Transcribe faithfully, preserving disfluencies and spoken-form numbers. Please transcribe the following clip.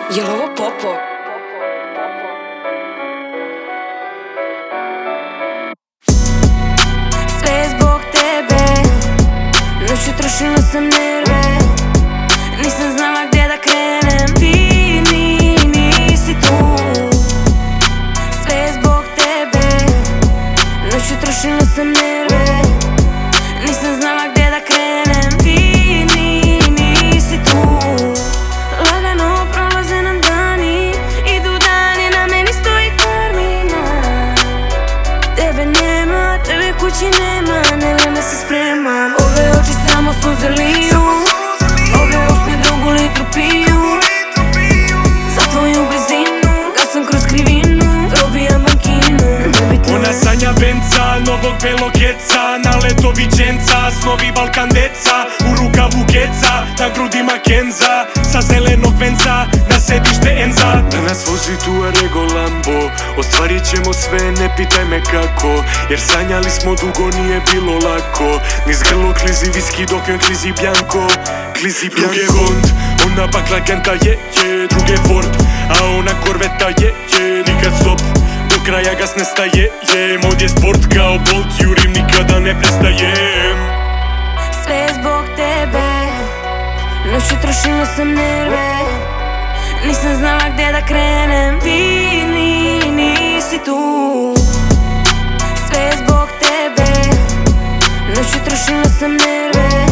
Jel' ovo popo? Sve je zbog tebe, noću trošila sam nerve, nisam znala gdje da krenem, ti ni, nisi tu. Sve je zbog tebe, noću trošila sam nerve, nisam znala gdje da krenem, ti ni, nisi tu. Lagano prolaze nam dani, idu dani, na meni stoji terminal. Tebe nema, tebe kući nema, ne vreme se spremam. Ove oči samo suze liju, ove usne drugu litru piju, za tvoju blizinu, kad sam kroz krivinu, probijam bankinu. Ona sanja venca, novog belog jeca, na leto viđenca, snovi Balkan deca, u rukavu keca, na grudima Kenza, sa zelenog venca, na sedište Enza. Da nas vozi Tuareg Lambo, ostvarit ćemo sve, ne pitaj me kako, jer sanjali smo dugo, nije bilo lako. Niz grlo klizi viski, dok joj klizi Bianco, klizi Bianco. Druge Hond, ona bakla Genta je, je, druge Ford, a ona Corvetta je, je, nikad stop, do kraja gas ne staje, je, mod je sport kao Bolt, jurim nikada ne prestajem. Sve je zbog tebe, noću trošila sam nerve, nisam znala gdje da krenem, ti ni, nisi tu. Sve je zbog tebe, noću trošila sam nerve,